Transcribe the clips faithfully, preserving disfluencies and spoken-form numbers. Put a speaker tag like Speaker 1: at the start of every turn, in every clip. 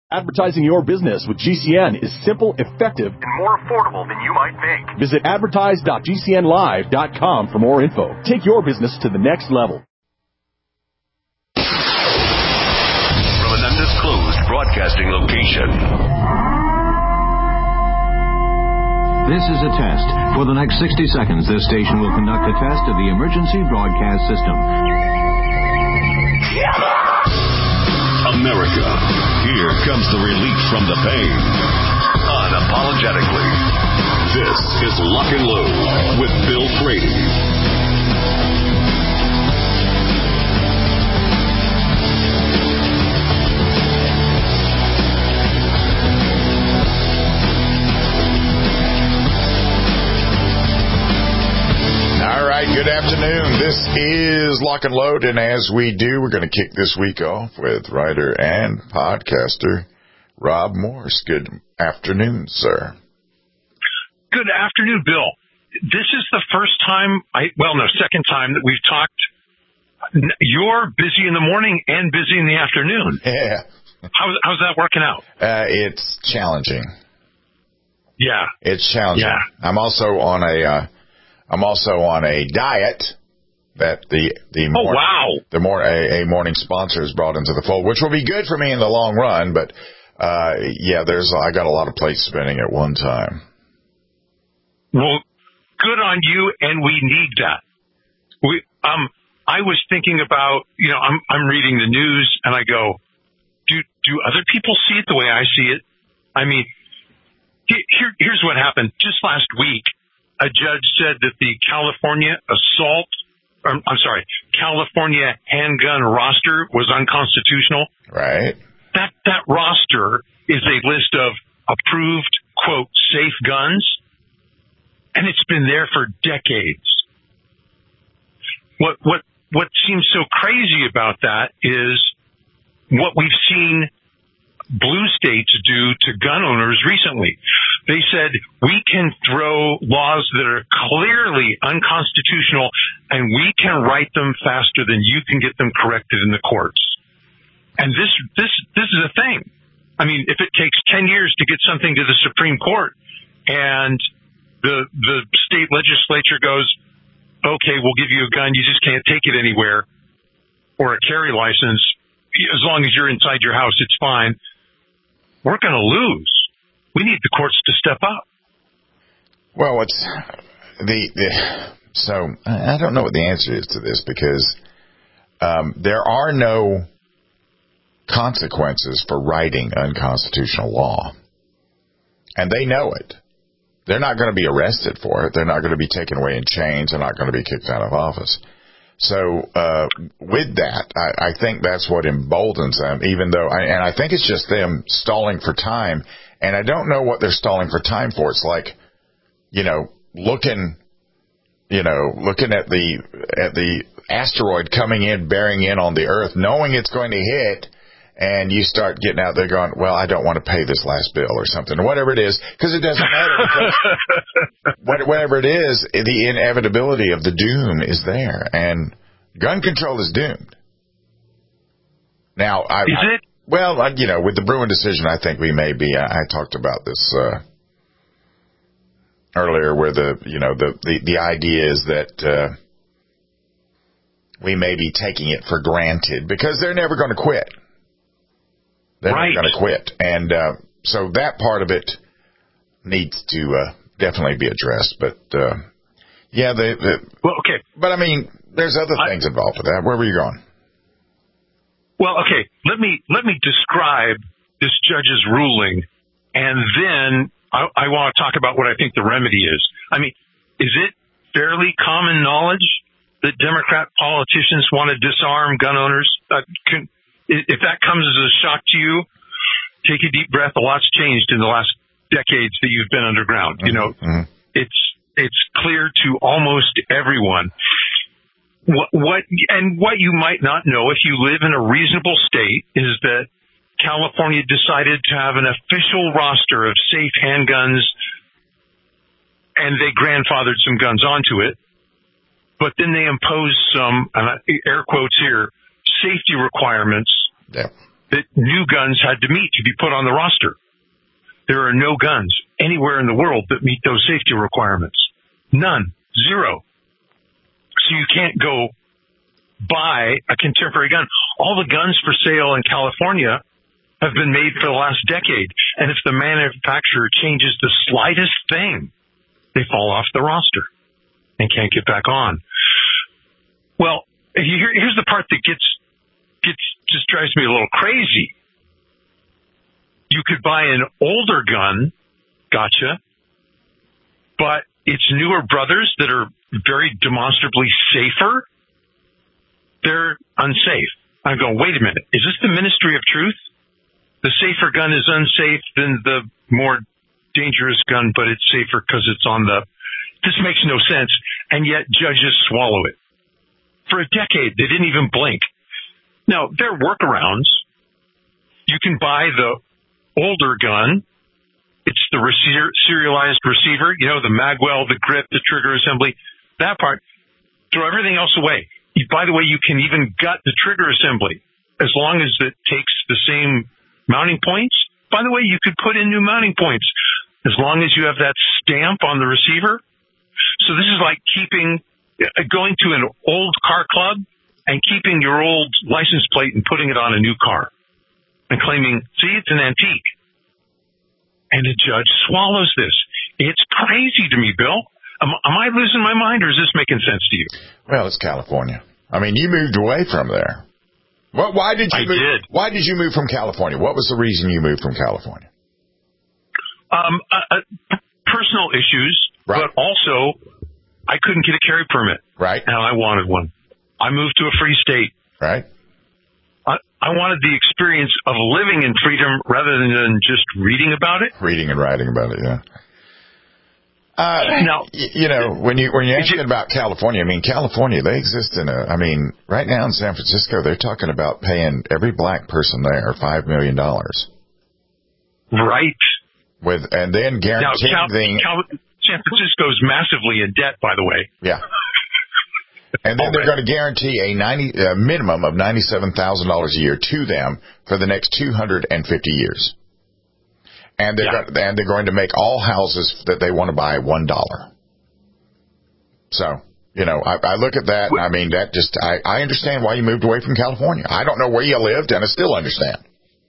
Speaker 1: Advertising your business with G C N is simple, effective,
Speaker 2: and more affordable than you might think.
Speaker 1: Visit advertise dot g c n live dot com for more info. Take your business to the next level.
Speaker 3: From an undisclosed broadcasting location.
Speaker 4: This is a test. For the next sixty seconds, this station will conduct a test of the emergency broadcast system.
Speaker 3: America, here comes the relief from the pain. Unapologetically. This is Lock and Load with Bill Frady.
Speaker 5: Good afternoon. This is Lock and Load, and as we do, we're going to kick this week off with writer and podcaster Rob Morse. Good afternoon, sir.
Speaker 6: Good afternoon, Bill. This is the first time, I well, no, second time that we've talked. You're busy in the morning and busy in the afternoon.
Speaker 5: Yeah.
Speaker 6: How's, how's that working out?
Speaker 5: Uh, it's challenging.
Speaker 6: Yeah.
Speaker 5: It's challenging.
Speaker 6: Yeah.
Speaker 5: I'm also on a... Uh, I'm also on a diet that the the
Speaker 6: oh,
Speaker 5: morning,
Speaker 6: wow.
Speaker 5: the more a, a morning sponsor has brought into the fold, which will be good for me in the long run. But uh, yeah, there's I got a lot of plates spinning at one time.
Speaker 6: Well, good on you, and we need that. We um I was thinking about you know I'm I'm reading the news and I go, do do other people see it the way I see it? I mean, here here's what happened just last week. A judge said that the California assault, or, I'm sorry, California handgun roster was unconstitutional.
Speaker 5: Right.
Speaker 6: That that roster is a list of approved, quote, safe guns, and it's been there for decades. What what what seems so crazy about that is what we've seen blue states do to gun owners recently. They said, we can throw laws that are clearly unconstitutional and we can write them faster than you can get them corrected in the courts. And this, this, this is a thing. I mean, if it takes ten years to get something to the Supreme Court and the, the state legislature goes, okay, we'll give you a gun, you just can't take it anywhere, or a carry license, as long as you're inside your house, it's fine. We're going to lose. We need the courts to step up.
Speaker 5: Well, what's the, the so I don't know what the answer is to this because um, there are no consequences for writing unconstitutional law, and they know it. They're not going to be arrested for it. They're not going to be taken away in chains. They're not going to be kicked out of office. So uh, with that, I, I think that's what emboldens them, even though, I, and I think it's just them stalling for time, and I don't know what they're stalling for time for. It's like, you know, looking, you know, looking at the at the asteroid coming in, bearing in on the Earth, knowing it's going to hit, and you start getting out there going, well, I don't want to pay this last bill or something, or whatever it is, because it doesn't matter. Whatever it is, the inevitability of the doom is there, and gun control is doomed. Now, I,
Speaker 6: is it?
Speaker 5: I, well, I, you know, with the Bruen decision, I think we may be. I, I talked about this uh, earlier, where the you know the the, the idea is that uh, we may be taking it for granted because they're never going to quit. They're
Speaker 6: right.
Speaker 5: not going to quit. And uh, so that part of it needs to uh, definitely be addressed. But, uh, yeah, the, the
Speaker 6: well, okay.
Speaker 5: But, I mean, there's other I, things involved with that. Where were you going?
Speaker 6: Well, okay, let me let me describe this judge's ruling, and then I, I want to talk about what I think the remedy is. I mean, is it fairly common knowledge that Democrat politicians want to disarm gun owners? Uh, can, If that comes as a shock to you, take a deep breath. A lot's changed in the last decades that you've been underground. You know,
Speaker 5: mm-hmm.
Speaker 6: it's it's clear to almost everyone. What, what and what you might not know if you live in a reasonable state is that California decided to have an official roster of safe handguns, and they grandfathered some guns onto it. But then they imposed some, and I, air quotes here, safety requirements
Speaker 5: yeah.
Speaker 6: that new guns had to meet to be put on the roster. There are no guns anywhere in the world that meet those safety requirements. None. Zero. So you can't go buy a contemporary gun. All the guns for sale in California have been made for the last decade. And if the manufacturer changes the slightest thing, they fall off the roster and can't get back on. Well, here, here's the part that gets, gets, just drives me a little crazy. You could buy an older gun, gotcha, but it's newer brothers that are very demonstrably safer. They're unsafe. I'm going, wait a minute. Is this the Ministry of Truth? The safer gun is unsafe than the more dangerous gun, but it's safer because it's on the... This makes no sense, and yet judges swallow it. For a decade, they didn't even blink. Now, there are workarounds. You can buy the older gun. It's the receiver, serialized receiver, you know, the magwell, the grip, the trigger assembly, that part. Throw everything else away. By the way, you can even gut the trigger assembly as long as it takes the same mounting points. By the way, you could put in new mounting points as long as you have that stamp on the receiver. So this is like keeping, going to an old car club and keeping your old license plate and putting it on a new car and claiming, see, it's an antique. And the judge swallows this. It's crazy to me, Bill. Am, am I losing my mind, or is this making sense to you?
Speaker 5: Well, it's California. I mean, you moved away from there. Well, why did you
Speaker 6: I
Speaker 5: move?
Speaker 6: did.
Speaker 5: Why did you move from California? What was the reason you moved from California?
Speaker 6: Um, uh, uh, personal issues,
Speaker 5: right.
Speaker 6: But also I couldn't get a carry permit.
Speaker 5: Right.
Speaker 6: And I wanted one. I moved to a free state.
Speaker 5: Right.
Speaker 6: I, I wanted the experience of living in freedom rather than just reading about it.
Speaker 5: Reading and writing about it, yeah. Uh,
Speaker 6: now,
Speaker 5: y- you know, when you when you're asking about California, I mean, California, they exist in a. I mean, right now in San Francisco, they're talking about paying every black person there five million dollars.
Speaker 6: Right.
Speaker 5: With and then guaranteeing.
Speaker 6: Now, Cal, Cal, San Francisco's massively in debt, by the way.
Speaker 5: Yeah. And then they're going to guarantee a ninety a minimum of ninety-seven thousand dollars a year to them for the next two hundred fifty years. And they're
Speaker 6: yeah.
Speaker 5: go- and they're going to make all houses that they want to buy one dollar. So, you know, I, I look at that, and I mean, that just, I, I understand why you moved away from California. I don't know where you lived, and I still understand.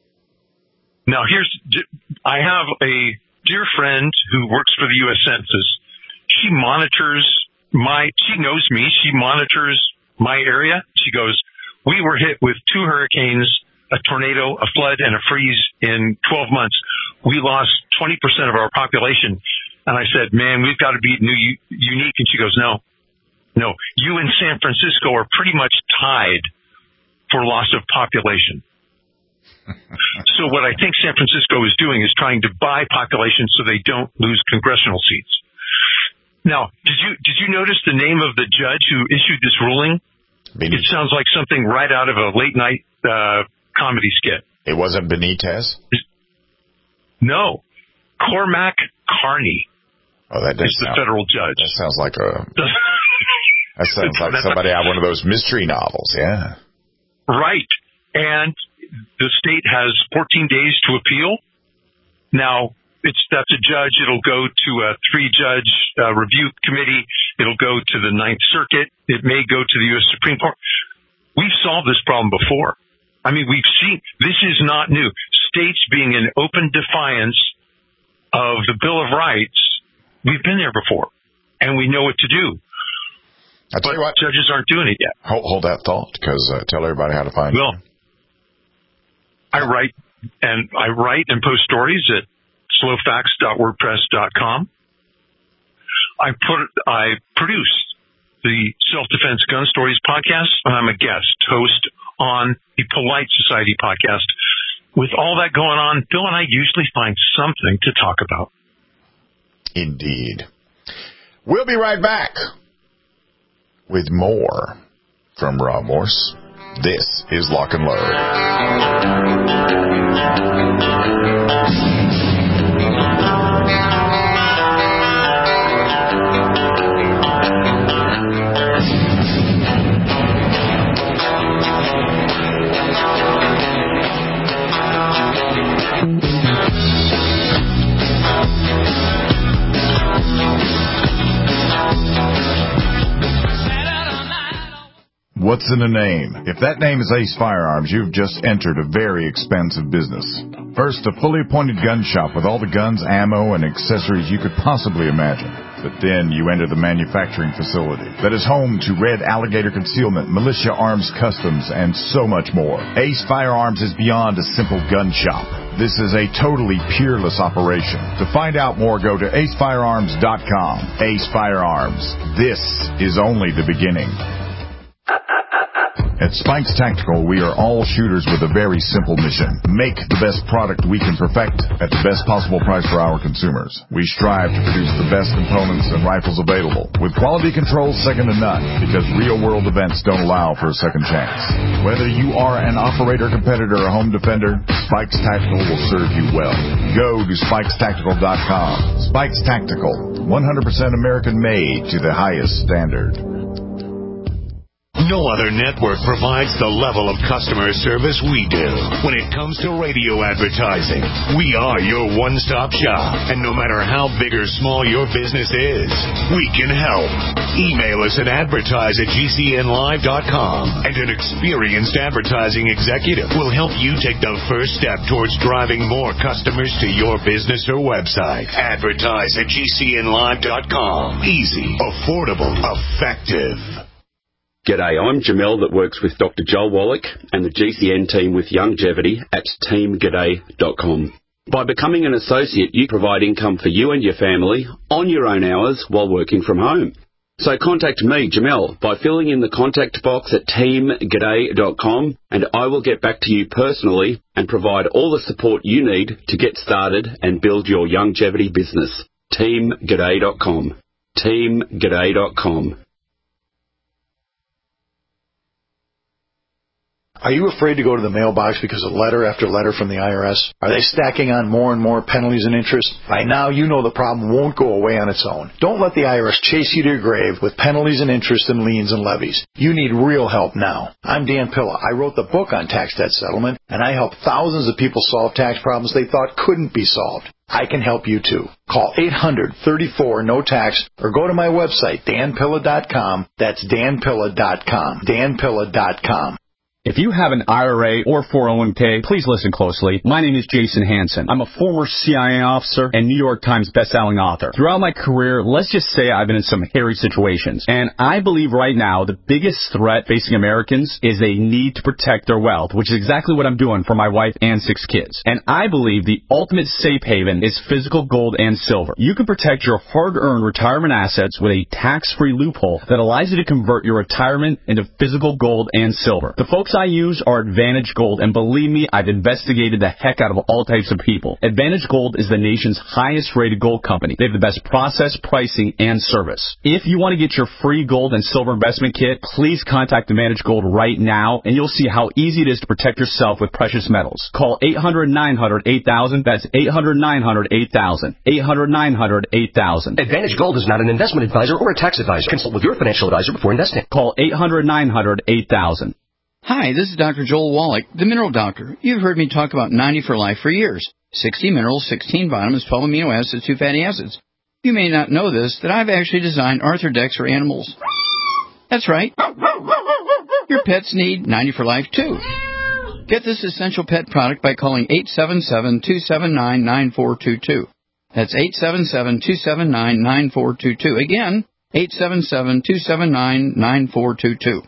Speaker 6: Now, here's, I have a dear friend who works for the U S Census. She monitors my, she knows me, she monitors my area. She goes, we were hit with two hurricanes, a tornado, a flood, and a freeze in twelve months. We lost twenty percent of our population. And I said, man, we've got to be new, unique. And she goes, no, no, you and San Francisco are pretty much tied for loss of population. So what I think San Francisco is doing is trying to buy population so they don't lose congressional seats. Now, did you did you notice the name of the judge who issued this ruling? Benitez. It sounds like something right out of a late night uh, comedy skit.
Speaker 5: It wasn't Benitez?
Speaker 6: No, Cormac Carney.
Speaker 5: Oh, that does
Speaker 6: is the
Speaker 5: sound,
Speaker 6: federal judge.
Speaker 5: That sounds like a. That sounds like somebody out of one of those mystery novels. Yeah. Right,
Speaker 6: and the state has fourteen days to appeal. Now, it's that's a judge. It'll go to a three-judge uh, review committee. It'll go to the Ninth Circuit. It may go to the U S Supreme Court. We've solved this problem before. I mean, we've seen this is not new. States being in open defiance of the Bill of Rights, we've been there before, and we know what to do.
Speaker 5: I'll tell
Speaker 6: but
Speaker 5: you what,
Speaker 6: judges aren't doing it yet.
Speaker 5: Hold, hold that thought, because uh, tell everybody how to find
Speaker 6: Will.
Speaker 5: you.
Speaker 6: I write and I write and post stories at slow facts dot wordpress dot com. I put I produce the Self-Defense Gun Stories podcast, and I'm a guest host on the Polite Society podcast. With all that going on, Bill and I usually find something to talk about.
Speaker 5: Indeed. We'll be right back with more from Rob Morse. This is Lock and Load. What's in a name? If that name is Ace Firearms, you've just entered a very expensive business. First, a fully appointed gun shop with all the guns, ammo, and accessories you could possibly imagine. But then you enter the manufacturing facility that is home to Red Alligator Concealment, Militia Arms Customs, and so much more. Ace Firearms is beyond a simple gun shop. This is a totally peerless operation. To find out more, go to ace firearms dot com. Ace Firearms. This is only the beginning. At Spikes Tactical, we are all shooters with a very simple mission. Make the best product we can perfect at the best possible price for our consumers. We strive to produce the best components and rifles available, with quality control second to none, because real-world events don't allow for a second chance. Whether you are an operator, competitor, or home defender, Spikes Tactical will serve you well. Go to spikes tactical dot com. Spikes Tactical, one hundred percent American-made to the highest standard.
Speaker 3: No other network provides the level of customer service we do. When it comes to radio advertising, we are your one-stop shop. And no matter how big or small your business is, we can help. Email us at advertise at g c n live dot com, and an experienced advertising executive will help you take the first step towards driving more customers to your business or website. Advertise at g c n live dot com. Easy, affordable, effective.
Speaker 7: G'day, I'm Jamel that works with Doctor Joel Wallach and the G C N team with Longevity at team g'day dot com. By becoming an associate, you provide income for you and your family on your own hours while working from home. So contact me, Jamel, by filling in the contact box at team g'day dot com, and I will get back to you personally and provide all the support you need to get started and build your longevity business. team g'day dot com. team g'day dot com.
Speaker 8: Are you afraid to go to the mailbox because of letter after letter from the I R S? Are they stacking on more and more penalties and interest? By now, you know the problem won't go away on its own. Don't let the I R S chase you to your grave with penalties and interest and liens and levies. You need real help now. I'm Dan Pilla. I wrote the book on tax debt settlement, and I help thousands of people solve tax problems they thought couldn't be solved. I can help you too. Call eight hundred, thirty-four, no tax or go to my website, dan pilla dot com. That's dan pilla dot com. dan pilla dot com.
Speaker 9: If you have an I R A or four oh one k, please listen closely. My name is Jason Hansen. I'm a former C I A officer and New York Times bestselling author. Throughout my career, let's just say I've been in some hairy situations. And I believe right now the biggest threat facing Americans is they need to protect their wealth, which is exactly what I'm doing for my wife and six kids. And I believe the ultimate safe haven is physical gold and silver. You can protect your hard-earned retirement assets with a tax-free loophole that allows you to convert your retirement into physical gold and silver. The folks I use are Advantage Gold, and believe me, I've investigated the heck out of all types of people. Advantage Gold is the nation's highest rated gold company. They have the best process, pricing, and service. If you want to get your free gold and silver investment kit, please contact Advantage Gold right now, and you'll see how easy it is to protect yourself with precious metals. Call eight hundred, nine hundred, eight thousand. That's eight hundred, nine hundred, eight thousand. eight hundred, nine hundred, eight thousand.
Speaker 10: Advantage Gold is not an investment advisor or a tax advisor. Consult with your financial advisor before investing.
Speaker 9: Call eight hundred, nine hundred, eight thousand.
Speaker 11: Hi, this is Doctor Joel Wallach, the Mineral Doctor. You've heard me talk about ninety for Life for years. sixty minerals, sixteen vitamins, twelve amino acids, two fatty acids. You may not know this, that I've actually designed Arthrodex for animals. That's right. Your pets need ninety for Life, too. Get this essential pet product by calling eight seven seven, two seven nine, nine four two two. That's eight seven seven, two seven nine, nine four two two. Again, eight seven seven, two seven nine, nine four two two.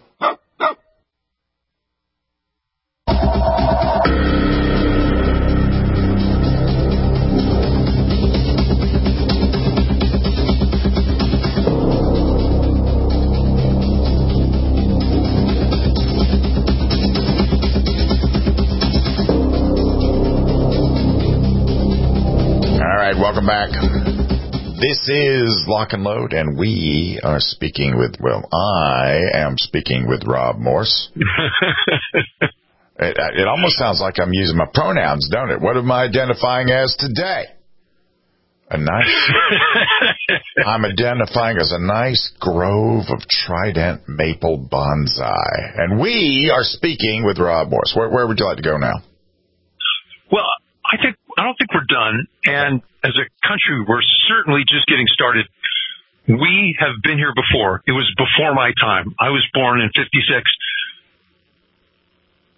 Speaker 5: Welcome back. This is Lock and Load, and we are speaking with, well, I am speaking with Rob Morse. it, it almost sounds like I'm using my pronouns, don't it? What am I identifying as today? A nice, I'm identifying as a nice grove of trident maple bonsai. And we are speaking with Rob Morse. Where, where would you like to go now?
Speaker 6: Well, I think I don't think we're done, and as a country, we're certainly just getting started. We have been here before. It was before my time. I was born in fifty-six.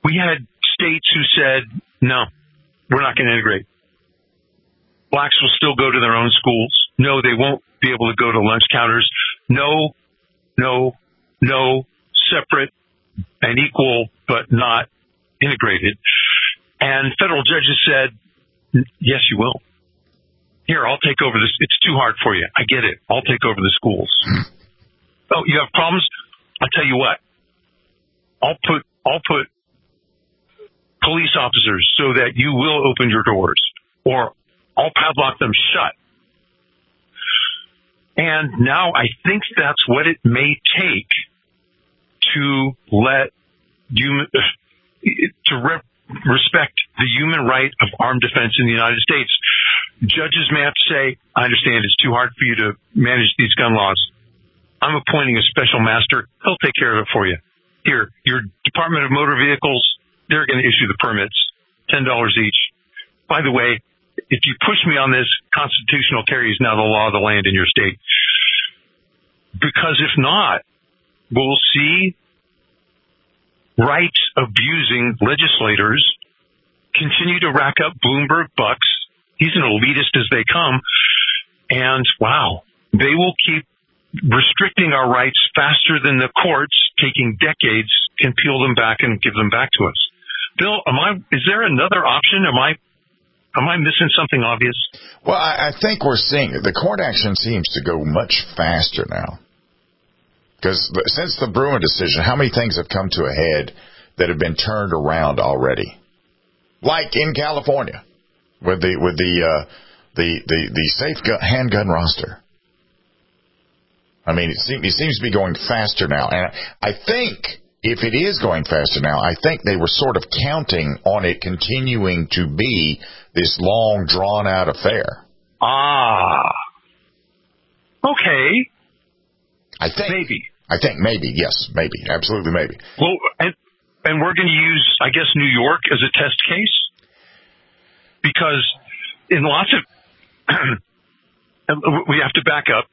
Speaker 6: We had states who said, no, we're not going to integrate. Blacks will still go to their own schools. No, they won't be able to go to lunch counters. No, no, no, separate and equal, but not integrated. And federal judges said, yes, you will. Here, I'll take over this. It's too hard for you. I get it. I'll take over the schools. Oh, you have problems? I'll tell you what. I'll put, I'll put police officers so that you will open your doors, or I'll padlock them shut. And now I think that's what it may take to let you, to rep, respect the human right of armed defense in the United States. Judges may have to say, I understand it's too hard for you to manage these gun laws. I'm appointing a special master. He'll take care of it for you. Here, your Department of Motor Vehicles, they're going to issue the permits, ten dollars each. By the way, if you push me on this, constitutional carry is now the law of the land in your state. Because if not, we'll see rights-abusing legislators continue to rack up Bloomberg bucks. He's an elitist as they come. And, wow, they will keep restricting our rights faster than the courts, taking decades, can peel them back and give them back to us. Bill, am I? Is there another option? Am I am I missing something obvious?
Speaker 5: Well, I, I think we're seeing the court action seems to go much faster now. Because since the Bruen decision, how many things have come to a head that have been turned around already? Like in California, with the with the uh, the, the the safe gun, handgun roster. I mean, it seems it seems to be going faster now, and I think if it is going faster now, I think they were sort of counting on it continuing to be this long, drawn out affair.
Speaker 6: Ah, okay.
Speaker 5: I think
Speaker 6: maybe.
Speaker 5: I think maybe yes, maybe absolutely maybe.
Speaker 6: Well, and and we're going to use, I guess, New York as a test case because in lots of we have to back up.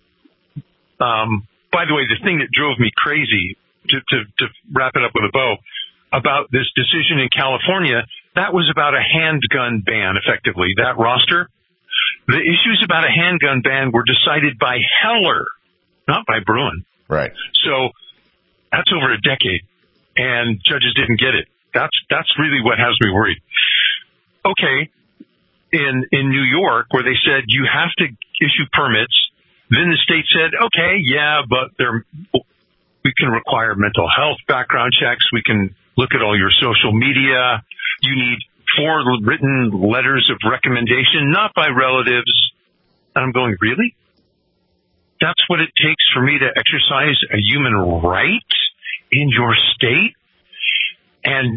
Speaker 6: Um, by the way, the thing that drove me crazy, to, to, to wrap it up with a bow, about this decision in California, that was about a handgun ban, effectively. That roster, the issues about a handgun ban were decided by Heller, not by Bruen.
Speaker 5: Right.
Speaker 6: So that's over a decade, and judges didn't get it. That's that's really what has me worried. Okay, in in New York, where they said you have to issue permits. Then the state said, okay, yeah, but there, we can require mental health background checks. We can look at all your social media. You need four written letters of recommendation, not by relatives. And I'm going, really? That's what it takes for me to exercise a human right in your state? And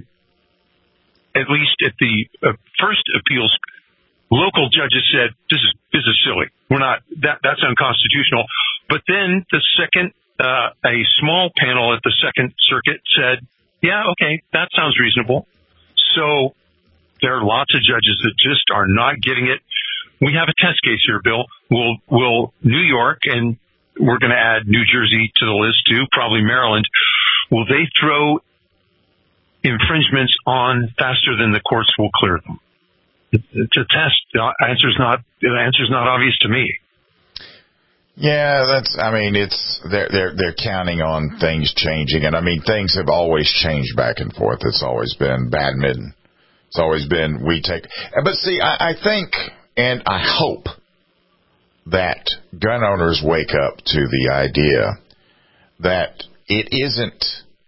Speaker 6: at least at the uh, first appeals, local judges said, this is this is silly. We're not, that that's unconstitutional. But then the second, uh, a small panel at the Second Circuit said, yeah, okay, that sounds reasonable. So there are lots of judges that just are not getting it. We have a test case here, Bill. Will, will New York, and we're going to add New Jersey to the list too, probably Maryland, will they throw infringements on faster than the courts will clear them? It's a test. The answer's not, the answer's not obvious to me.
Speaker 5: Yeah, that's, I mean, it's, they're, they're, they're counting on things changing. And I mean, things have always changed back and forth. It's always been badminton. It's always been, we take, but see, I, I think, and I hope that gun owners wake up to the idea that it isn't,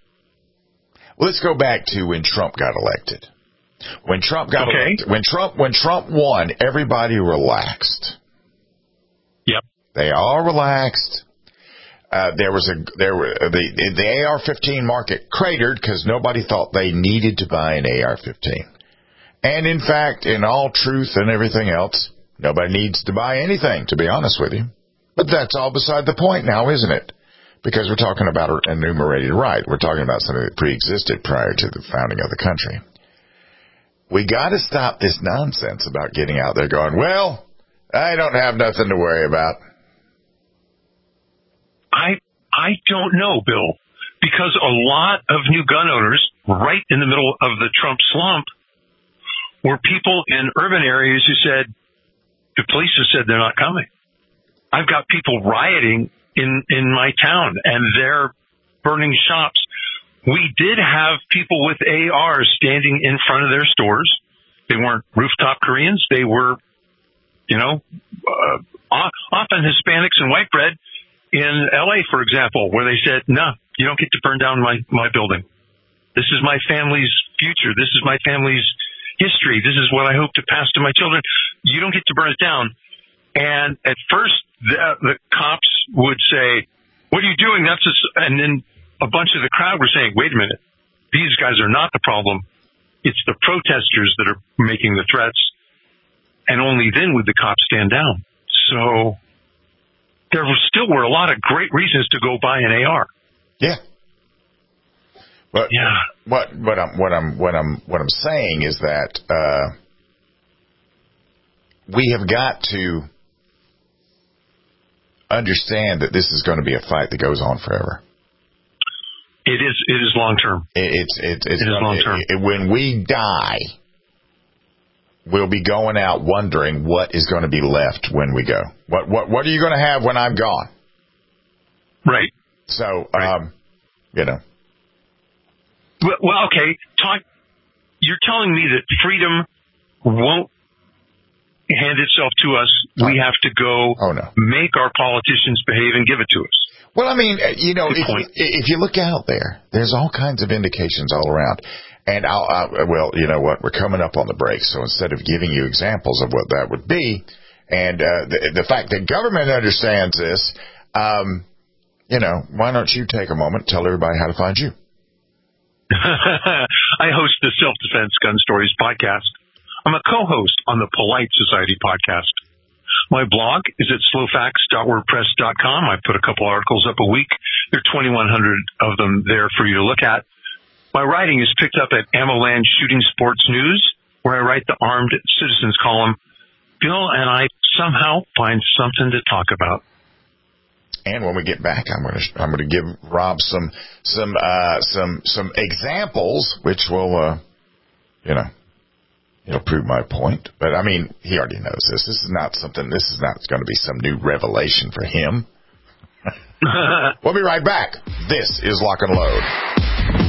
Speaker 5: let's go back to when Trump got elected. When Trump got
Speaker 6: okay.
Speaker 5: elected, when Trump when Trump won, everybody relaxed.
Speaker 6: Yep.
Speaker 5: They all relaxed. Uh, there was a there were the the A R fifteen market cratered because nobody thought they needed to buy an A R fifteen. And in fact, in all truth and everything else, nobody needs to buy anything, to be honest with you. But that's all beside the point now, isn't it? Because we're talking about an enumerated right. We're talking about something that pre-existed prior to the founding of the country. We got to stop this nonsense about getting out there going, well, I don't have nothing to worry about.
Speaker 6: I I don't know, Bill. because a lot of new gun owners, right in the middle of the Trump slump, were people in urban areas who said, the police have said they're not coming. I've got people rioting in, in my town, and they're burning shops. We did have people with A Rs standing in front of their stores. They weren't rooftop Koreans. They were, you know, uh, often Hispanics and white bread in L A, for example, where they said, no, you don't get to burn down my, my building. This is my family's future. This is my family's history. This is what I hope to pass to my children. You don't get to burn it down. And at first, the, the cops would say, what are you doing? That's a, and then a bunch of the crowd were saying, wait a minute, these guys are not the problem. It's the protesters that are making the threats. And only then would the cops stand down. So there were, still were a lot of great reasons to go buy an A R.
Speaker 5: Yeah. But
Speaker 6: yeah.
Speaker 5: what what I'm what I'm what I'm what I'm saying is that uh, we have got to understand that this is going to be a fight that goes on forever.
Speaker 6: It is. It is long term.
Speaker 5: It, it's it's it's
Speaker 6: it is long term.
Speaker 5: It, it, when we die, we'll be going out wondering what is going to be left when we go. What what what are you going to have when I'm gone?
Speaker 6: Right.
Speaker 5: So,
Speaker 6: right.
Speaker 5: um, you know.
Speaker 6: Well, well, okay. Talk. You're telling me that freedom won't hand itself to us.
Speaker 5: Oh.
Speaker 6: We have to go
Speaker 5: oh, no.
Speaker 6: make our politicians behave and give it to us.
Speaker 5: Well, I mean, you know, if you, if you look out there, there's all kinds of indications all around. And I'll, I'll, well, you know what? We're coming up on the break. So instead of giving you examples of what that would be, and uh, the, the fact that government understands this, um, you know, why don't you take a moment and tell everybody how to find you?
Speaker 6: I host the Self-Defense Gun Stories podcast. I'm a co-host on the Polite Society podcast. My blog is at slowfacts dot wordpress dot com. I put a couple articles up a week. There are twenty-one hundred of them there for you to look at. My writing is picked up at AmmoLand Shooting Sports News, where I write the Armed Citizens column. Bill and I somehow find something to talk about.
Speaker 5: And when we get back, I'm going to I'm going to give Rob some some uh, some some examples, which will, uh, you know, it'll prove my point. But I mean, he already knows this. This is not something. This is not going to be some new revelation for him. We'll be right back. This is Lock and Load.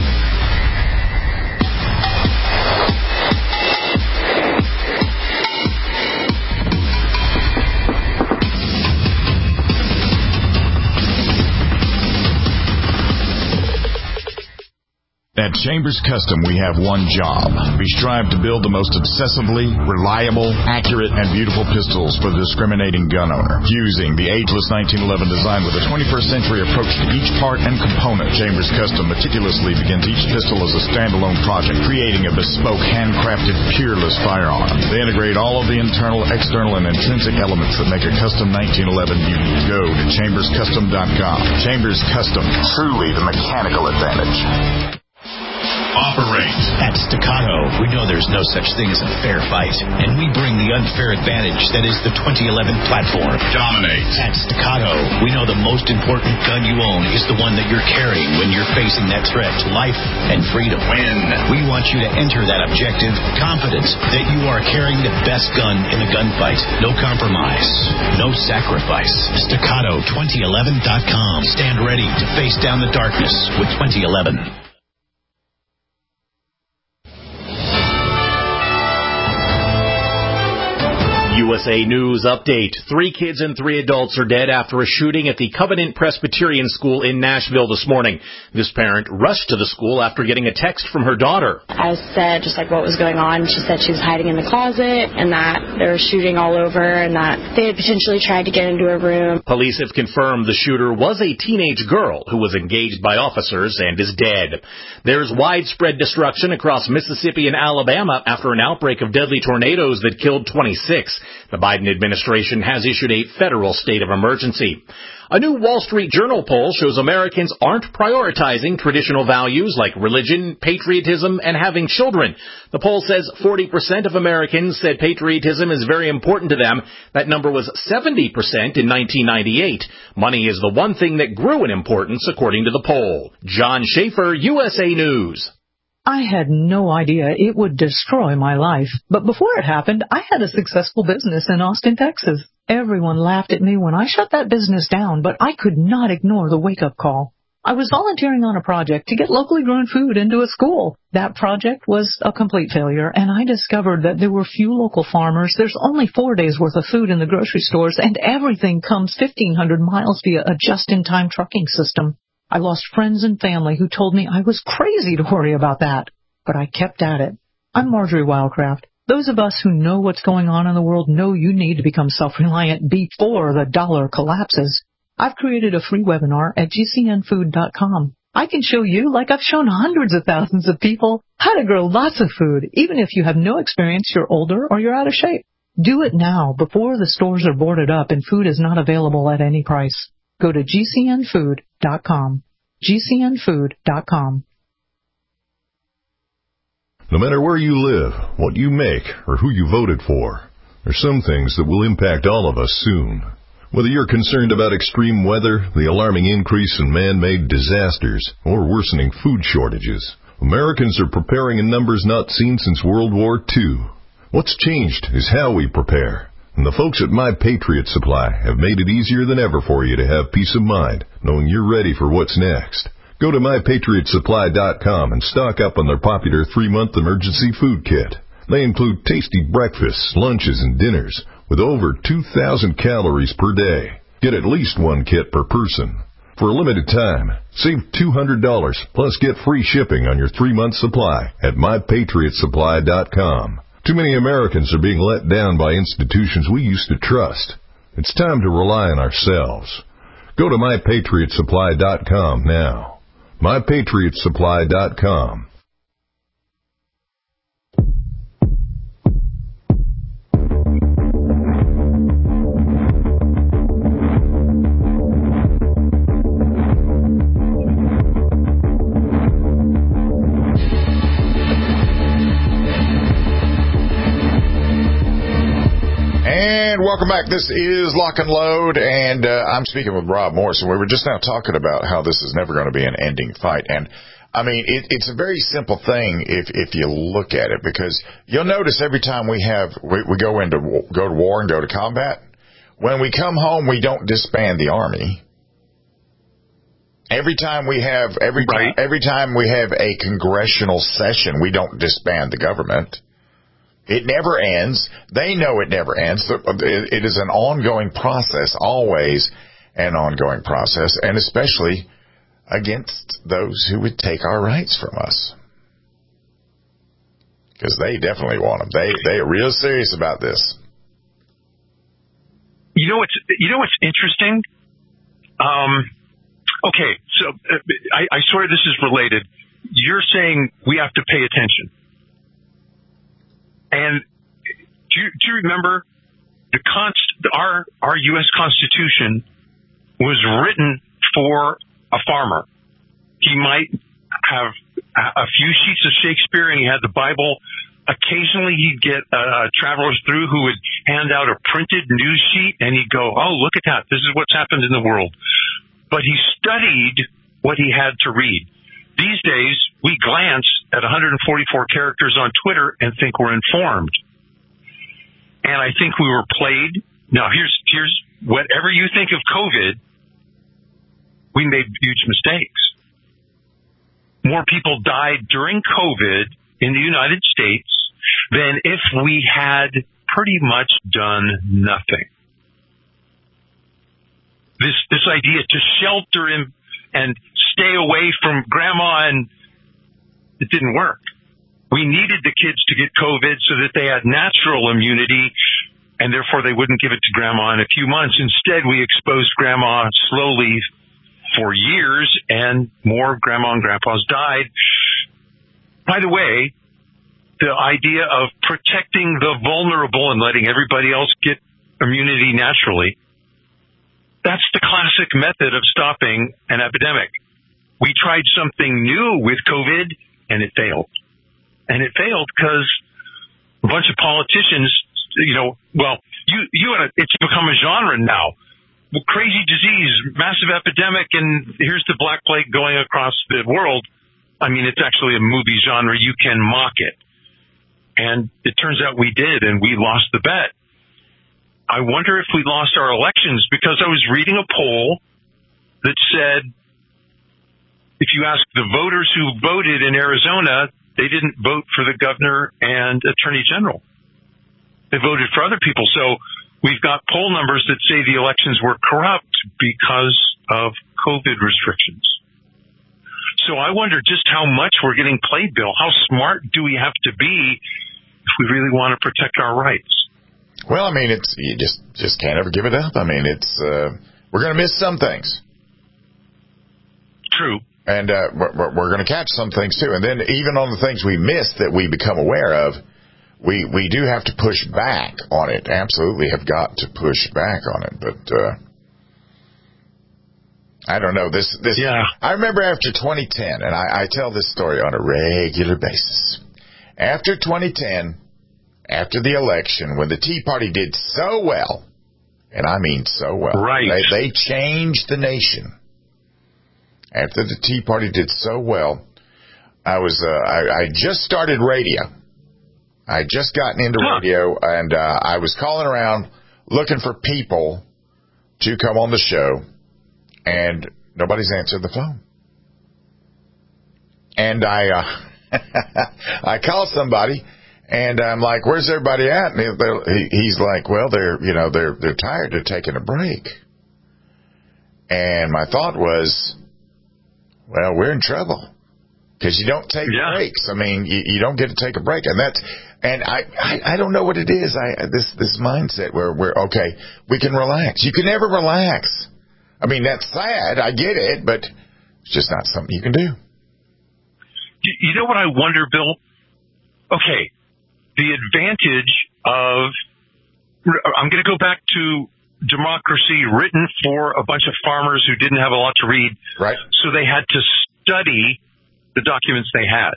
Speaker 12: At Chambers Custom, we have one job. We strive to build the most obsessively reliable, accurate, and beautiful pistols for the discriminating gun owner. Fusing the ageless nineteen eleven design with a twenty-first century approach to each part and component, Chambers Custom meticulously begins each pistol as a standalone project, creating a bespoke, handcrafted, peerless firearm. They integrate all of the internal, external, and intrinsic elements that make a custom nineteen eleven unique. Go to chambers custom dot com. Chambers Custom, truly the mechanical advantage.
Speaker 13: Operate. At Staccato, we know there's no such thing as a fair fight, and we bring the unfair advantage that is the twenty eleven platform.
Speaker 12: Dominate.
Speaker 13: At Staccato, we know the most important gun you own is the one that you're carrying when you're facing that threat to life and freedom.
Speaker 12: Win.
Speaker 13: We want you to enter that objective confident that you are carrying the best gun in the gunfight. No compromise. No sacrifice. Staccato twenty eleven dot com. Stand ready to face down the darkness with twenty eleven.
Speaker 14: U S A News Update. Three kids and three adults are dead after a shooting at the Covenant Presbyterian School in Nashville this morning. This parent rushed to the school after getting a text from her daughter.
Speaker 15: I said just like what was going on. She said she was hiding in the closet and that they were shooting all over and that they had potentially tried to get into her room.
Speaker 14: Police have confirmed the shooter was a teenage girl who was engaged by officers and is dead. There's widespread destruction across Mississippi and Alabama after an outbreak of deadly tornadoes that killed twenty-six. The Biden administration has issued a federal state of emergency. A new Wall Street Journal poll shows Americans aren't prioritizing traditional values like religion, patriotism, and having children. The poll says forty percent of Americans said patriotism is very important to them. That number was seventy percent in nineteen ninety-eight. Money is the one thing that grew in importance, according to the poll. John Schaefer, U S A News.
Speaker 16: I had no idea it would destroy my life. But before it happened, I had a successful business in Austin, Texas. Everyone laughed at me when I shut that business down, but I could not ignore the wake-up call. I was volunteering on a project to get locally grown food into a school. That project was a complete failure, and I discovered that there were few local farmers. There's only four days' worth of food in the grocery stores, and everything comes fifteen hundred miles via a just-in-time trucking system. I lost friends and family who told me I was crazy to worry about that, but I kept at it. I'm Marjorie Wildcraft. Those of us who know what's going on in the world know you need to become self-reliant before the dollar collapses. I've created a free webinar at G C N food dot com. I can show you, like I've shown hundreds of thousands of people, how to grow lots of food, even if you have no experience, you're older, or you're out of shape. Do it now, before the stores are boarded up and food is not available at any price. Go to G C N food dot com. G C N food dot com.
Speaker 17: No matter where you live, what you make, or who you voted for, there's some things that will impact all of us soon. Whether you're concerned about extreme weather, the alarming increase in man-made disasters, or worsening food shortages, Americans are preparing in numbers not seen since World War Two. What's changed is how we prepare. And the folks at My Patriot Supply have made it easier than ever for you to have peace of mind, knowing you're ready for what's next. Go to my patriot supply dot com and stock up on their popular three-month emergency food kit. They include tasty breakfasts, lunches, and dinners with over two thousand calories per day. Get at least one kit per person. For a limited time, save two hundred dollars, plus get free shipping on your three-month supply at my patriot supply dot com. Too many Americans are being let down by institutions we used to trust. It's time to rely on ourselves. Go to my patriot supply dot com now. my patriot supply dot com.
Speaker 5: And welcome back. This is Lock and Load, and uh, I'm speaking with Rob Morrison. We were just now talking about how this is never going to be an ending fight. And, I mean, it, it's a very simple thing if if you look at it, because you'll notice every time we have we, we go into go to war and go to combat, when we come home, we don't disband the Army. Every time we have every right. time, every time we have a congressional session, we don't disband the government. It never ends. They know it never ends. It is an ongoing process, always an ongoing process, and especially against those who would take our rights from us. Because they definitely want them. They they are real serious about this.
Speaker 6: You know what's you know what's interesting? Um, okay, so uh, I, I swear this is related. You're saying we have to pay attention. And do you, do you remember the const, our our U S Constitution was written for a farmer. He might have a few sheets of Shakespeare, and he had the Bible. Occasionally, he'd get uh, travelers through who would hand out a printed news sheet, and he'd go, "Oh, look at that! This is what's happened in the world." But he studied what he had to read. These days, we glance at one hundred forty-four characters on Twitter and think we're informed. And I think we were played. Now, here's here's whatever you think of COVID, we made huge mistakes. More people died during COVID in the United States than if we had pretty much done nothing. This this idea to shelter him and stay away from grandma, and it didn't work. We needed the kids to get COVID so that they had natural immunity, and therefore they wouldn't give it to grandma in a few months. Instead, we exposed grandma slowly for years, and more grandma and grandpas died. By the way, the idea of protecting the vulnerable and letting everybody else get immunity naturally, that's the classic method of stopping an epidemic. We tried something new with COVID, and it failed. And it failed because a bunch of politicians, you know, well, you, you, it's become a genre now. Well, crazy disease, massive epidemic, and here's the Black Plague going across the world. I mean, it's actually a movie genre. You can mock it. And it turns out we did, and we lost the bet. I wonder if we lost our elections, because I was reading a poll that said if you ask the voters who voted in Arizona, they didn't vote for the governor and attorney general. They voted for other people. So we've got poll numbers that say the elections were corrupt because of COVID restrictions. So I wonder just how much we're getting played, Bill. How smart do we have to be if we really want to protect our rights?
Speaker 5: Well, I mean, it's you just just can't ever give it up. I mean, it's uh, we're going to miss some things.
Speaker 6: True.
Speaker 5: And uh, we're, we're going to catch some things, too. And then even on the things we miss that we become aware of, we, we do have to push back on it. Absolutely have got to push back on it. But uh, I don't know. This, this.
Speaker 6: Yeah.
Speaker 5: I remember after twenty ten, and I, I tell this story on a regular basis. After twenty ten, after the election, when the Tea Party did so well, and I mean so well,
Speaker 6: right.
Speaker 5: they, they changed the nation. After the Tea Party did so well, I was uh, I, I just started radio. I just gotten into
Speaker 6: huh.
Speaker 5: radio, and uh, I was calling around looking for people to come on the show, and nobody's answered the phone. And I uh, I called somebody, and I'm like, "Where's everybody at?" And he, he's like, "Well, they're you know they're they're tired. They're taking a break." And my thought was, well, we're in trouble because you don't take
Speaker 6: yeah.
Speaker 5: breaks. I mean, you, you don't get to take a break, and that's and I, I, I don't know what it is. I this this mindset where we're okay, we can relax. You can never relax. I mean, that's sad. I get it, but it's just not something you can do.
Speaker 6: You, you know what I wonder, Bill? Okay, the advantage of I'm going to go back to democracy written for a bunch of farmers who didn't have a lot to read.
Speaker 5: Right.
Speaker 6: So they had to study the documents they had.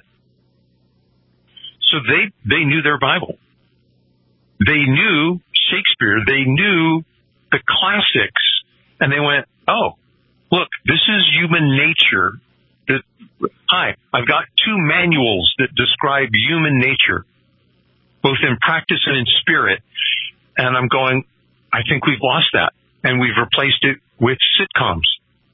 Speaker 6: So they, they knew their Bible. They knew Shakespeare. They knew the classics. And they went, oh, look, this is human nature. That, hi, I've got two manuals that describe human nature, both in practice and in spirit. And I'm going, I think we've lost that, and we've replaced it with sitcoms.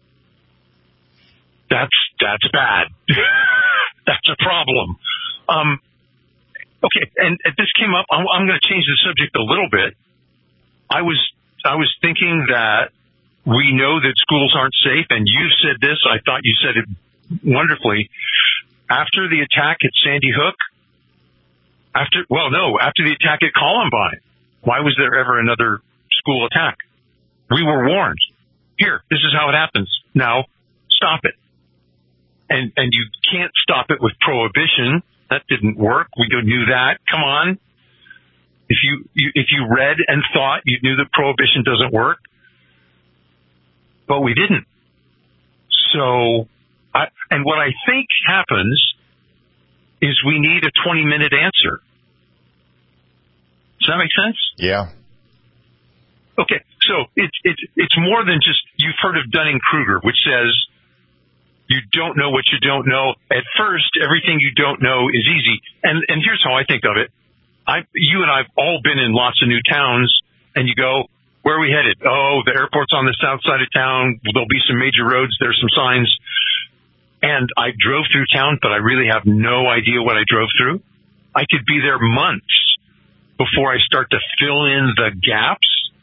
Speaker 6: That's that's bad. That's a problem. Um, okay, and, and this came up. I'm, I'm going to change the subject a little bit. I was I was thinking that we know that schools aren't safe, and you said this. I thought you said it wonderfully. After the attack at Sandy Hook, after well, no, after the attack at Columbine, why was there ever another school attack? We were warned. Here, this is how it happens. Now, stop it. And and you can't stop it with prohibition. That didn't work. We knew that. Come on. If you, you if you read and thought you knew that prohibition doesn't work, but we didn't. So, I, and what I think happens is we need a twenty minute answer. Does that make sense?
Speaker 5: Yeah.
Speaker 6: Okay, so it's it's it's more than just, you've heard of Dunning-Kruger, which says you don't know what you don't know. At first, everything you don't know is easy. And and here's how I think of it. I you and I've all been in lots of new towns, and you go, where are we headed? Oh, the airport's on the south side of town. There'll be some major roads. There's some signs. And I drove through town, but I really have no idea what I drove through. I could be there months before I start to fill in the gaps.